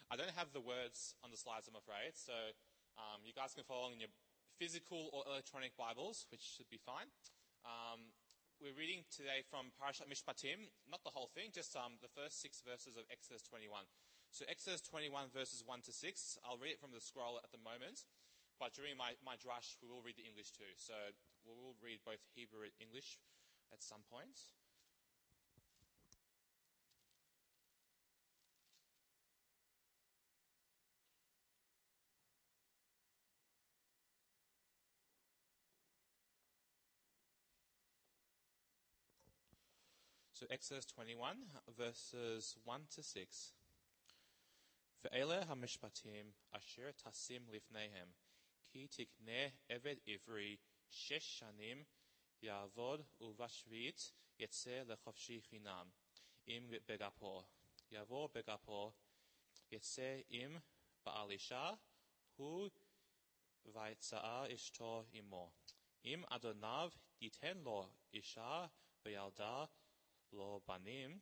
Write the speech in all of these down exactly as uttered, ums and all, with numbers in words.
I don't have the words on the slides, I'm afraid, so um, you guys can follow along in your physical or electronic Bibles, which should be fine. Um, we're reading today from Parashat Mishpatim, not the whole thing, just um, the first six verses of Exodus twenty-one. So Exodus twenty-one verses one to six, I'll read it from the scroll at the moment, but during my, my drush we will read the English too. So we will read both Hebrew and English at some point. So Exodus twenty-one, verses one to six. Ve'ele hamishpatim asher tasim lifnehem, ki tikneh eved ivri shesh shanim yavod uvashvit yetze lechavshi chinam im begapo. Yavo begapo yetze im ba'alisha hu vaytza'a ishto imo. Im adonav yiten lo isha ve'yalda lo banim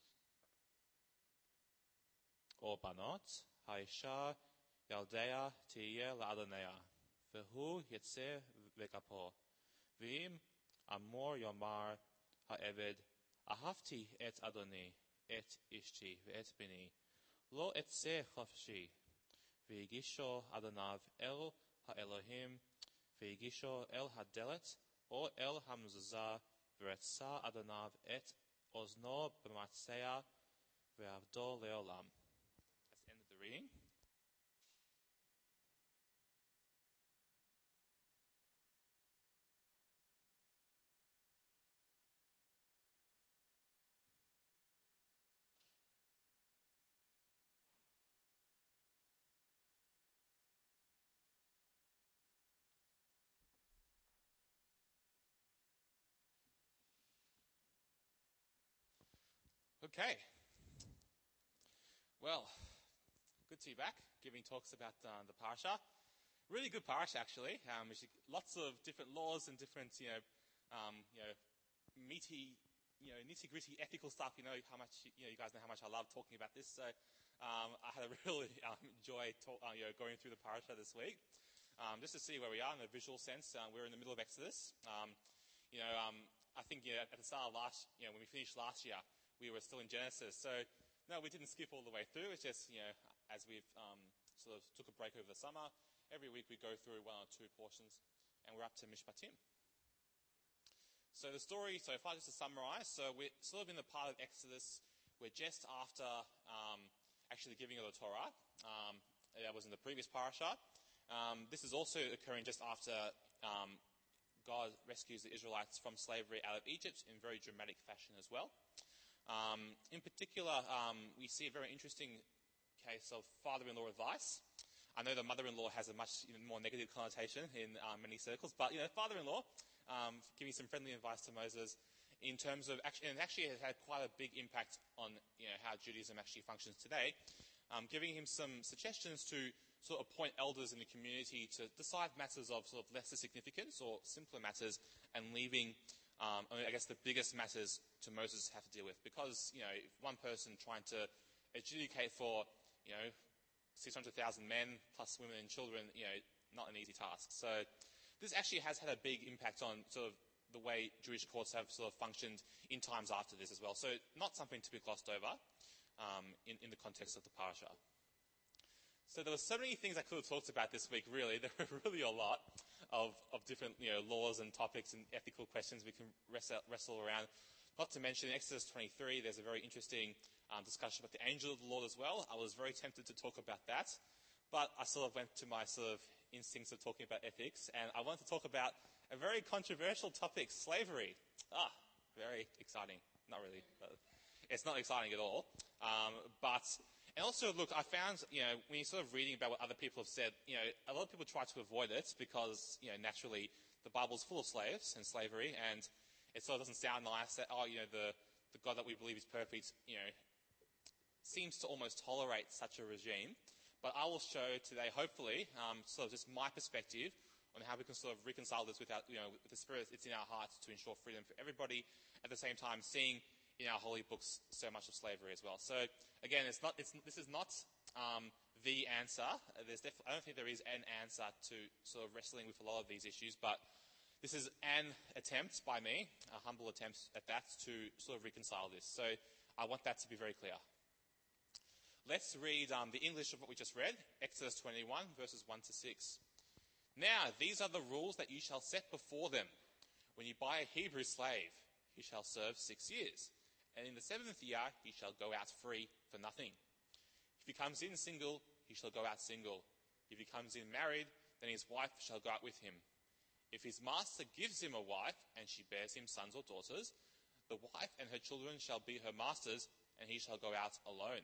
או בנות, האישה ילדיה תהיה לאדוניה, והוא יצא וכפו. ואם אמור יאמר העבד, אהבתי את אדוני, את אשתי ואת בני, לא אצא חופשי. והגישו אדוניו אל האלוהים, והגישו אל הדלת, או אל המזוזה, ורצה אדוניו את אוזנו במצע, ועבדו לעולם. End of the reading. Okay. Well, good to be back, giving talks about uh, the parasha. Really good parasha, actually. Um, lots of different laws and different, you know, um, you know, meaty, you know, nitty-gritty ethical stuff. You know how much, you know, you guys know how much I love talking about this. So um, I had a really um, enjoy, talk, uh, you know, going through the parasha this week. Um, just to see where we are in a visual sense, uh, we're in the middle of Exodus. Um, you know, um, I think you know, at the start of last, you know, when we finished last year, we were still in Genesis. So no, we didn't skip all the way through. It's just, you know, as we've um, sort of took a break over the summer, every week we go through one or two portions, and we're up to Mishpatim. So the story so far, just to summarize, so we're sort of in the part of Exodus, we're just after um, actually giving of the Torah. Um, that was in the previous parasha. Um, this is also occurring just after um, God rescues the Israelites from slavery out of Egypt in very dramatic fashion as well. Um, in particular, um, we see a very interesting case of father-in-law advice. I know the mother-in-law has a much even more negative connotation in um, many circles, but you know, father-in-law um, giving some friendly advice to Moses in terms of actually, and actually has had quite a big impact on you know how Judaism actually functions today. Um, giving him some suggestions to sort of appoint elders in the community to decide matters of sort of lesser significance or simpler matters, and leaving, um, I, mean, I guess, the biggest matters to Moses have to deal with. Because you know, if one person trying to adjudicate for you know six hundred thousand men plus women and children, you know, not an easy task. So this actually has had a big impact on sort of the way Jewish courts have sort of functioned in times after this as well. So not something to be glossed over um, in, in the context of the parasha. So there were so many things I could have talked about this week, really. There were really a lot of, of different you know, laws and topics and ethical questions we can wrestle, wrestle around. Not to mention in Exodus twenty-three, there's a very interesting um, discussion about the angel of the Lord as well. I was very tempted to talk about that, but I sort of went to my sort of instincts of talking about ethics, and I wanted to talk about a very controversial topic, slavery. Ah, very exciting. Not really, but it's not exciting at all. Um, but, and also, look, I found, you know, when you're sort of reading about what other people have said, you know, a lot of people try to avoid it because, you know, naturally the Bible's full of slaves and slavery, and it sort of doesn't sound nice that, oh, you know, the, the God that we believe is perfect, you know, seems to almost tolerate such a regime. But I will show today, hopefully, um, sort of just my perspective on how we can sort of reconcile this with our, you know, with the spirit that's in our hearts to ensure freedom for everybody, at the same time seeing in our holy books so much of slavery as well. So again, it's not, it's, this is not um, the answer. There's def- I don't think there is an answer to sort of wrestling with a lot of these issues, but this is an attempt by me, a humble attempt at that, to sort of reconcile this. So I want that to be very clear. Let's read um, the English of what we just read, Exodus twenty-one, verses one to six. Now, these are the rules that you shall set before them. When you buy a Hebrew slave, he shall serve six years, and in the seventh year he shall go out free for nothing. If he comes in single, he shall go out single. If he comes in married, then his wife shall go out with him. If his master gives him a wife, and she bears him sons or daughters, the wife and her children shall be her master's, and he shall go out alone.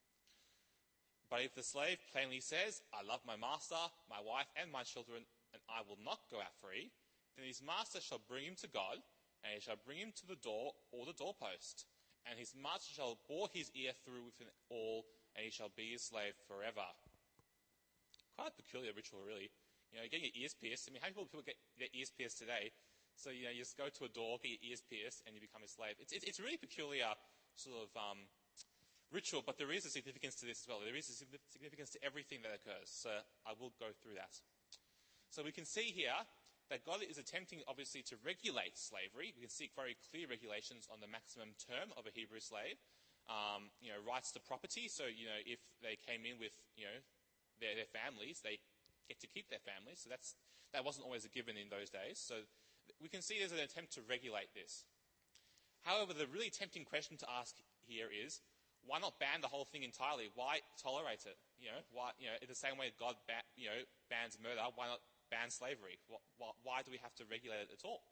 But if the slave plainly says, I love my master, my wife, and my children, and I will not go out free, then his master shall bring him to God, and he shall bring him to the door or the doorpost. And his master shall bore his ear through with an awl, and he shall be his slave forever. Quite a peculiar ritual, really. You know, getting your ears pierced. I mean, how many people get their ears pierced today? So, you know, you just go to a door, get your ears pierced, and you become a slave. It's, it's, it's a really peculiar sort of um, ritual, but there is a significance to this as well. There is a significance to everything that occurs. So I will go through that. So we can see here that God is attempting, obviously, to regulate slavery. We can see very clear regulations on the maximum term of a Hebrew slave. Um, you know, rights to property. So, you know, if they came in with, you know, their, their families, they get to keep their families. So that's that wasn't always a given in those days. So we can see there's an attempt to regulate this. However, the really tempting question to ask here is, why not ban the whole thing entirely? Why tolerate it? You know, why, you know, in the same way God, ba- you know, bans murder, why not ban slavery? Why, why do we have to regulate it at all?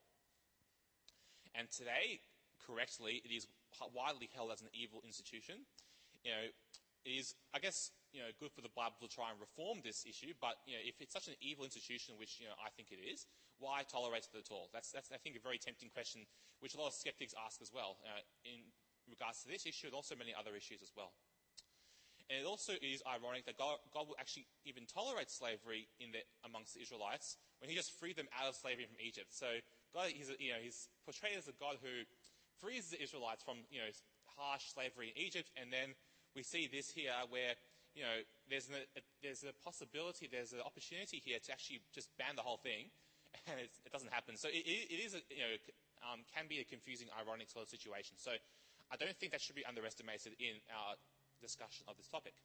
And today, correctly, it is widely held as an evil institution. You know, it is, I guess, you know, good for the Bible to try and reform this issue, but, you know, if it's such an evil institution, which, you know, I think it is, why tolerate it at all? That's, that's I think, a very tempting question, which a lot of skeptics ask as well, uh, in regards to this issue and also many other issues as well. And it also is ironic that God, God will actually even tolerate slavery in the, amongst the Israelites when he just freed them out of slavery from Egypt. So God, he's, a, you know, he's portrayed as a God who frees the Israelites from, you know, harsh slavery in Egypt, and then we see this here where, you know, there's, a, a, there's a possibility, there's an opportunity here to actually just ban the whole thing, and it's, it doesn't happen. So it, it is, a, you know, um, can be a confusing, ironic sort of situation. So I don't think that should be underestimated in our discussion of this topic.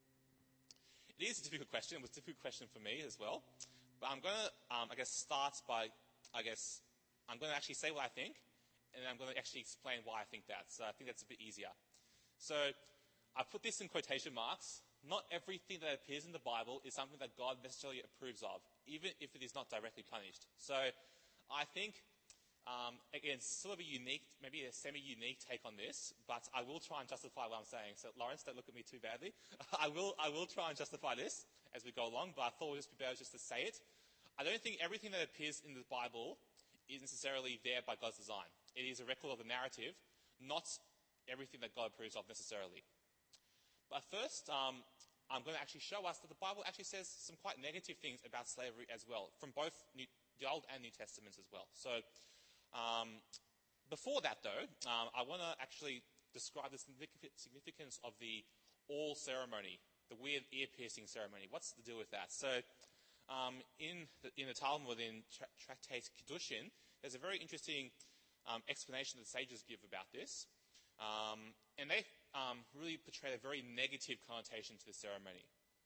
It is a difficult question. It was a difficult question for me as well. But I'm going to, um, I guess, start by, I guess, I'm going to actually say what I think, and then I'm going to actually explain why I think that. So I think that's a bit easier. So I put this in quotation marks. Not everything that appears in the Bible is something that God necessarily approves of, even if it is not directly punished. So I think, um, again, sort of a unique, maybe a semi-unique take on this, but I will try and justify what I'm saying. So Lawrence, don't look at me too badly. I will, I will try and justify this as we go along, but I thought it would just be better just to say it. I don't think everything that appears in the Bible is necessarily there by God's design. It is a record of the narrative, not everything that God approves of necessarily. But first, um, I'm going to actually show us that the Bible actually says some quite negative things about slavery as well, from both New, the Old and New Testaments as well. So um, before that, though, um, I want to actually describe the significance of the awl ceremony, the weird ear-piercing ceremony. What's the deal with that? So um, in, the, in the Talmud, in tra- Tractate Kiddushin, there's a very interesting um, explanation that sages give about this. Um, and they um, really portray a very negative connotation to the ceremony.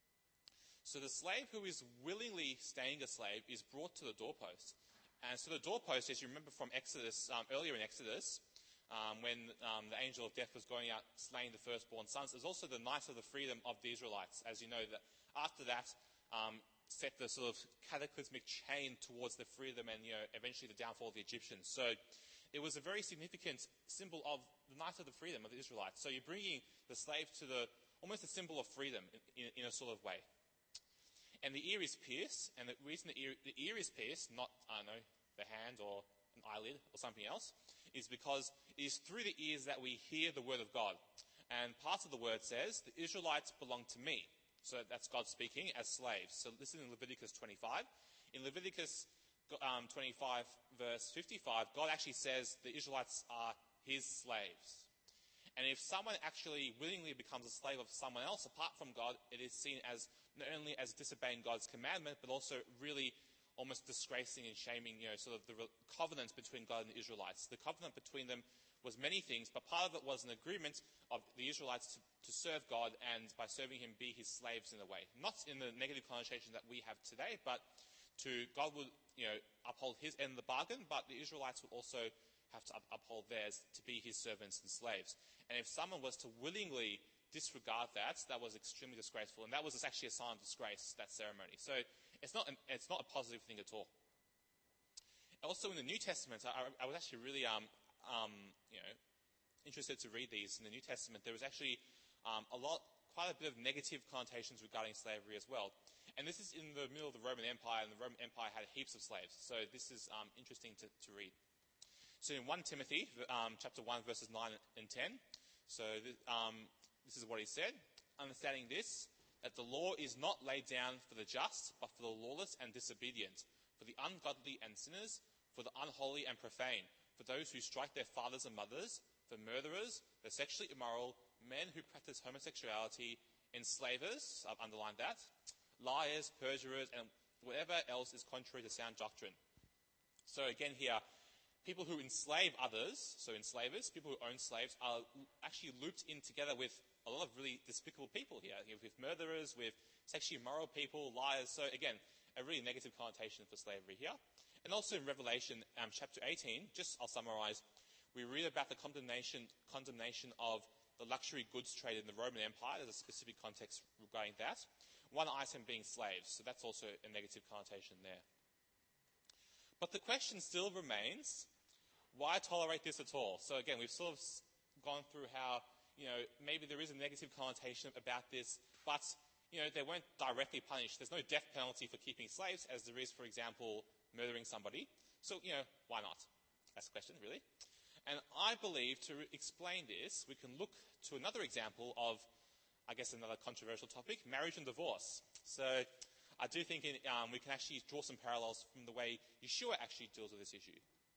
So the slave who is willingly staying a slave is brought to the doorpost. And so the doorpost, as you remember from Exodus, um, earlier in Exodus, um, when um, the angel of death was going out slaying the firstborn sons, is also the night of the freedom of the Israelites. As you know, that after that, um, set the sort of cataclysmic chain towards the freedom and, you know, eventually the downfall of the Egyptians. So it was a very significant symbol of the night of the freedom of the Israelites. So you're bringing the slave to the, almost a symbol of freedom in, in, in a sort of way. And the ear is pierced, and the reason the ear, the ear is pierced, not, I don't know, the hand or an eyelid or something else, is because it is through the ears that we hear the word of God. And part of the word says, the Israelites belong to me. So that's God speaking as slaves. So this is in Leviticus twenty-five. In Leviticus um, twenty-five, verse fifty-five, God actually says the Israelites are his slaves. And if someone actually willingly becomes a slave of someone else apart from God, it is seen as not only as disobeying God's commandment, but also really almost disgracing and shaming, you know, sort of the covenant between God and the Israelites. The covenant between them was many things, but part of it was an agreement of the Israelites to, to serve God and by serving him be his slaves in a way. Not in the negative connotation that we have today, but to God would, you know, uphold his end of the bargain, but the Israelites would also have to up- uphold theirs to be his servants and slaves. And if someone was to willingly disregard that, that was extremely disgraceful, and that was actually a sign of disgrace, that ceremony. So it's not an, it's not a positive thing at all. Also in the New Testament, I, I was actually really um, um, you know, interested to read these. In the New Testament, there was actually um, a lot, quite a bit of negative connotations regarding slavery as well. And this is in the middle of the Roman Empire, and the Roman Empire had heaps of slaves. So this is um, interesting to, to read. So in First Timothy, um, chapter one, verses nine and ten, so th- um, this is what he said: understanding this, that the law is not laid down for the just, but for the lawless and disobedient, for the ungodly and sinners, for the unholy and profane, for those who strike their fathers and mothers, for murderers, the sexually immoral, men who practice homosexuality, enslavers, I've underlined that, liars, perjurers, and whatever else is contrary to sound doctrine. So again here, people who enslave others, so enslavers, people who own slaves, are actually looped in together with a lot of really despicable people here, with murderers, with sexually immoral people, liars. So again, a really negative connotation for slavery here. And also in Revelation um, chapter eighteen, just I'll summarize, we read about the condemnation, condemnation of the luxury goods trade in the Roman Empire. There's a specific context regarding that. One item being slaves, so that's also a negative connotation there. But the question still remains, why tolerate this at all? So again, we've sort of gone through how, you know, maybe there is a negative connotation about this, but, you know, they weren't directly punished. There's no death penalty for keeping slaves, as there is, for example, murdering somebody. So, you know, why not? That's the question, really. And I believe to explain this, we can look to another example of, I guess, another controversial topic, marriage and divorce. So I do think in, um, we can actually draw some parallels from the way Yeshua actually deals with this issue.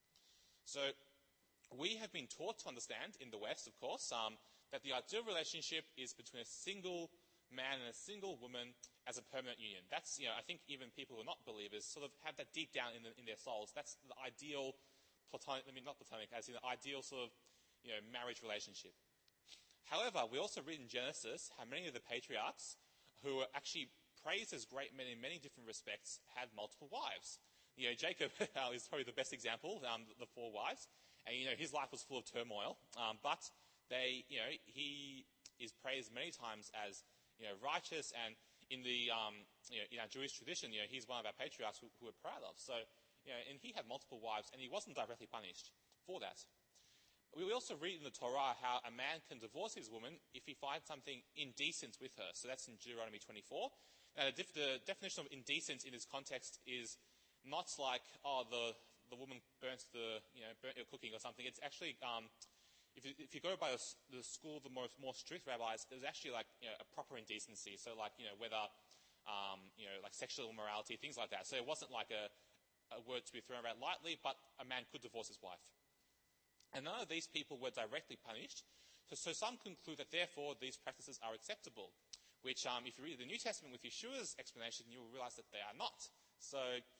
So we have been taught to understand in the West, of course, um, that the ideal relationship is between a single man and a single woman as a permanent union. That's, you know, I think even people who are not believers sort of have that deep down in, the, in their souls. That's the ideal platonic, I mean not platonic, as in the ideal sort of, you know, marriage relationship. However, we also read in Genesis how many of the patriarchs who are actually praised as great men in many different respects had multiple wives. You know, Jacob is probably the best example, um, the four wives. And, you know, his life was full of turmoil. Um, but they, you know, he is praised many times as, you know, righteous. And in the, um, you know, in our Jewish tradition, you know, he's one of our patriarchs who, who we're proud of. So, you know, and he had multiple wives and he wasn't directly punished for that. We also read in the Torah how a man can divorce his woman if he finds something indecent with her. So that's in Deuteronomy twenty-four. Now, the, def- the definition of indecent in this context is not like, oh, the, the woman burnt the, you know, burnt your cooking or something. It's actually, um, if, you, if you go by the, the school of the more, more strict rabbis, there's actually like, you know, a proper indecency. So like, you know, whether, um, you know, like sexual immorality, things like that. So it wasn't like a, a word to be thrown around lightly, but a man could divorce his wife. And none of these people were directly punished. So, so some conclude that, therefore, these practices are acceptable, which, um, if you read the New Testament with Yeshua's explanation, you will realize that they are not. So,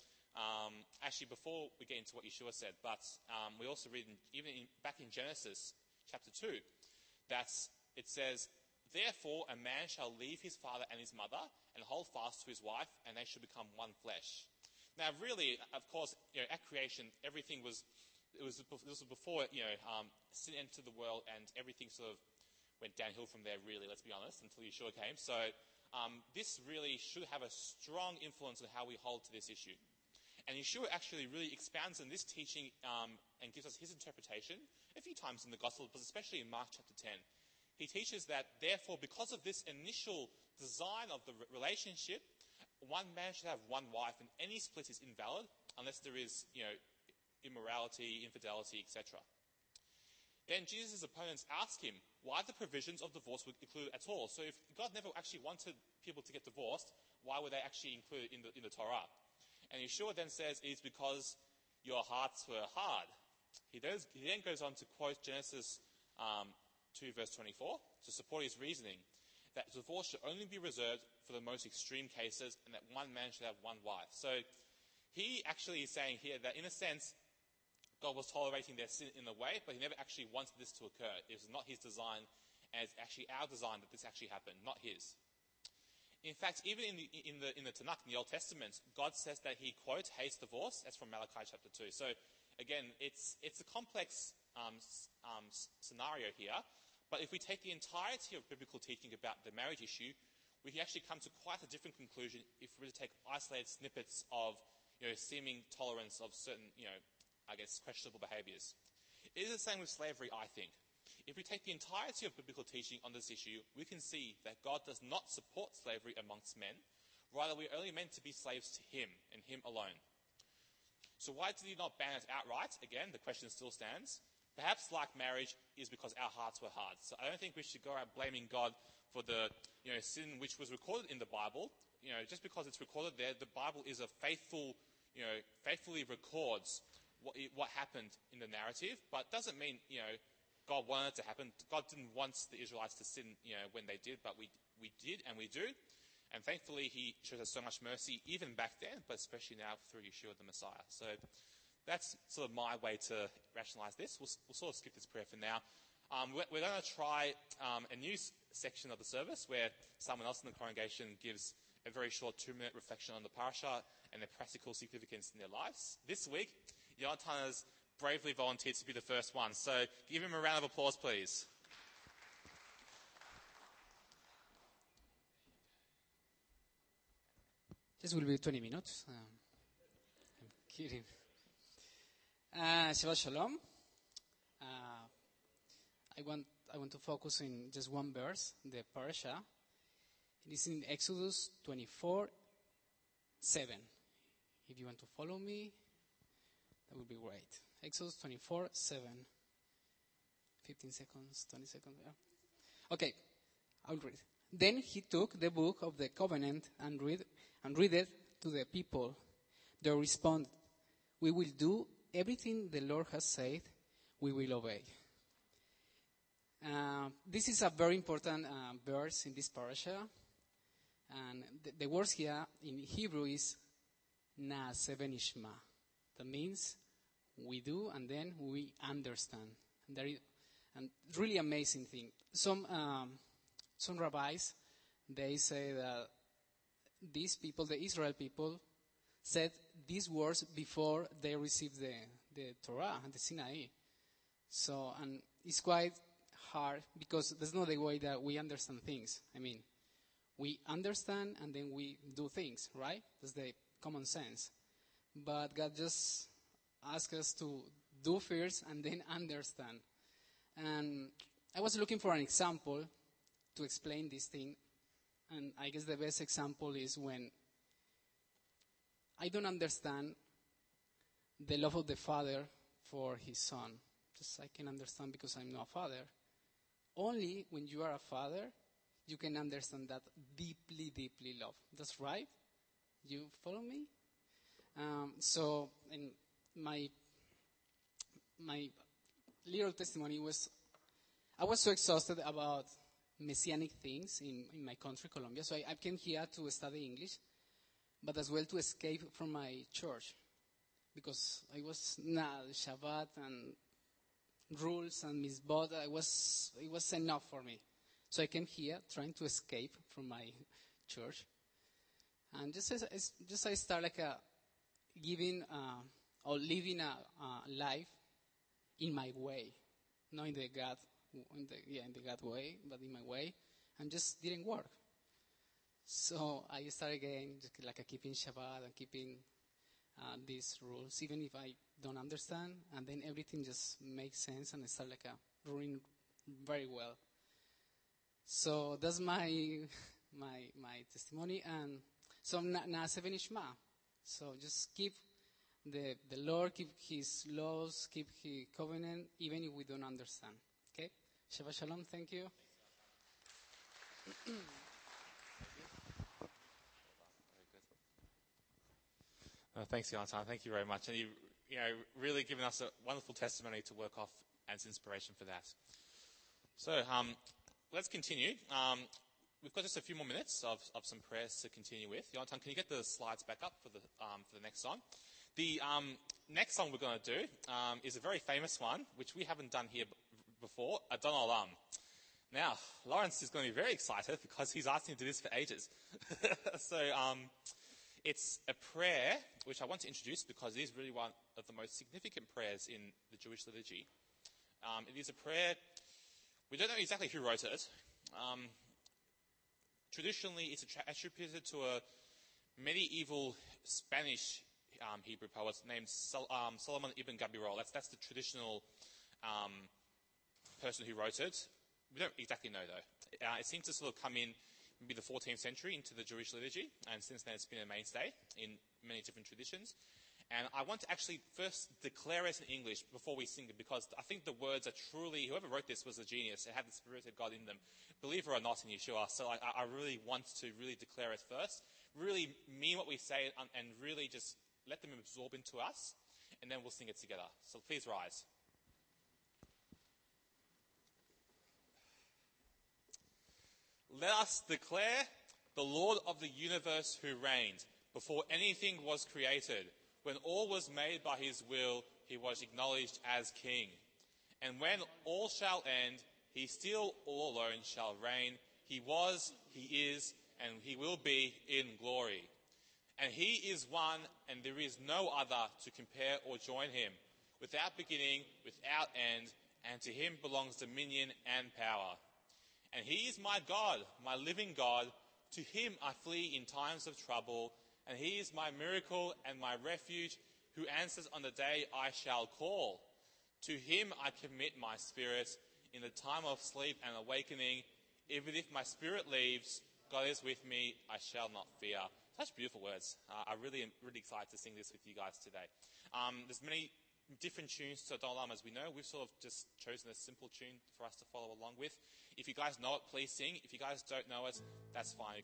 um, actually, before we get into what Yeshua said, but um, we also read, in, even in, back in Genesis chapter two, that it says, therefore, a man shall leave his father and his mother and hold fast to his wife, and they shall become one flesh. Now, really, of course, you know, at creation, everything was... It was, this was before, you know, um, sin entered the world and everything sort of went downhill from there, really, let's be honest, until Yeshua came. So um, this really should have a strong influence on how we hold to this issue. And Yeshua actually really expounds on this teaching um, and gives us his interpretation a few times in the Gospel, but especially in Mark chapter ten. He teaches that, therefore, because of this initial design of the relationship, one man should have one wife, and any split is invalid unless there is, you know, immorality, infidelity, et cetera. Then Jesus' opponents ask him why the provisions of divorce would include at all. So if God never actually wanted people to get divorced, why would they actually include it in the, in the Torah? And Yeshua then says it's because your hearts were hard. He, does, he then goes on to quote Genesis um, two verse twenty-four to support his reasoning that divorce should only be reserved for the most extreme cases and that one man should have one wife. So he actually is saying here that in a sense, God was tolerating their sin in a way, but he never actually wanted this to occur. It was not his design, and it's actually our design that this actually happened, not his. In fact, even in the, in the, in the Tanakh, in the Old Testament, God says that he, quote, hates divorce. That's from Malachi chapter two. So again, it's, it's a complex um, um, scenario here. But if we take the entirety of biblical teaching about the marriage issue, we can actually come to quite a different conclusion if we were to take isolated snippets of, you know, seeming tolerance of certain, you know, I guess, questionable behaviors. It is the same with slavery, I think. If we take the entirety of biblical teaching on this issue, we can see that God does not support slavery amongst men. Rather, we are only meant to be slaves to him and him alone. So why did he not ban it outright? Again, the question still stands. Perhaps, like marriage, is because our hearts were hard. So I don't think we should go out blaming God for the, you know, sin which was recorded in the Bible. You know, just because it's recorded there, the Bible is a faithful, you know, faithfully records what, what happened in the narrative, but doesn't mean, you know, God wanted it to happen. God didn't want the Israelites to sin, you know, when they did, but we we did and we do. And thankfully, he shows us so much mercy even back then, but especially now through Yeshua the Messiah. So that's sort of my way to rationalize this. We'll, we'll sort of skip this prayer for now. Um, we're, we're going to try um, a new s- section of the service where someone else in the congregation gives a very short two-minute reflection on the parasha and the practical significance in their lives. This week, Jonathan has bravely volunteered to be the first one. So give him a round of applause, please. This will be twenty minutes. Um, I'm kidding. Uh, Shabbat Shalom. Uh, I want I want to focus in just one verse, the parasha. It is in Exodus twenty-four seven. If you want to follow me, that would be great. Exodus twenty-four seven. fifteen seconds, twenty seconds. Yeah. Okay, I'll read. Then he took the book of the covenant and read and read it to the people. They responded, "We will do everything the Lord has said. We will obey." Uh, this is a very important uh, verse in this parasha, and the, the words here in Hebrew is "Na'aseh v'nishma." That means we do and then we understand. And there is, and really amazing thing. Some um, some rabbis, they say that these people, the Israel people, said these words before they received the, the Torah and the Sinai. So, and it's quite hard because that's not the way that we understand things. I mean, we understand and then we do things, right? That's the common sense. But God just asks us to do first and then understand. And I was looking for an example to explain this thing. And I guess the best example is when I don't understand the love of the father for his son. Just I can understand because I'm not a father. Only when you are a father, you can understand that deeply, deeply love. That's right? You follow me? Um, so, in my my little testimony was, I was so exhausted about messianic things in, in my country, Colombia. So I, I came here to study English, but as well to escape from my church. Because I was, nah, Shabbat and rules and mitzvot, I was, it was enough for me. So I came here trying to escape from my church. And just as, just I start like a, giving uh, or living a uh, life in my way, not in the God, in the, yeah, in the God way, but in my way, and just didn't work. So I started again, just like a keeping Shabbat and keeping uh, these rules, even if I don't understand, and then everything just makes sense and I start like a running very well. So that's my my my testimony, and so Na'aseh v'nishma. So just keep the the Lord, keep His laws, keep His covenant, even if we don't understand. Okay, Shabbat Shalom. Thank you. Uh, thanks, Jonathan. Thank you very much. And you, you know, really given us a wonderful testimony to work off as inspiration for that. So um, let's continue. Um, we've got just a few more minutes of, of some prayers to continue with. Yonatan, can you get the slides back up for the um, for the next song? The um, next song we're going to do um, is a very famous one, which we haven't done here b- before, Adon Olam. Now, Lawrence is going to be very excited because he's asked me to do this for ages. so um, it's a prayer which I want to introduce because it is really one of the most significant prayers in the Jewish liturgy. Um, it is a prayer, we don't know exactly who wrote it. Um, traditionally, it's attributed to a medieval Spanish um, Hebrew poet named Sol- um, Solomon ibn Gabirol. That's, that's the traditional um, person who wrote it. We don't exactly know, though. Uh, it seems to sort of come in maybe the fourteenth century into the Jewish liturgy, and since then it's been a mainstay in many different traditions. And I want to actually first declare it in English before we sing it, because I think the words are truly, whoever wrote this was a genius. It had the Spirit of God in them, believer or not in Yeshua. So I, I really want to really declare it first, really mean what we say, and, and really just let them absorb into us, and then we'll sing it together. So please rise. Let us declare the Lord of the universe who reigned before anything was created. When all was made by his will, he was acknowledged as king. And when all shall end, he still all alone shall reign. He was, he is, and he will be in glory. And he is one, and there is no other to compare or join him, without beginning, without end, and to him belongs dominion and power. And he is my God, my living God. To him I flee in times of trouble. And he is my miracle and my refuge, who answers on the day I shall call. To him I commit my spirit in the time of sleep and awakening. Even if my spirit leaves, God is with me, I shall not fear. Such beautiful words. Uh, I really am really excited to sing this with you guys today. Um, there's many different tunes to Adon Olam, as we know. We've sort of just chosen a simple tune for us to follow along with. If you guys know it, please sing. If you guys don't know it, that's fine.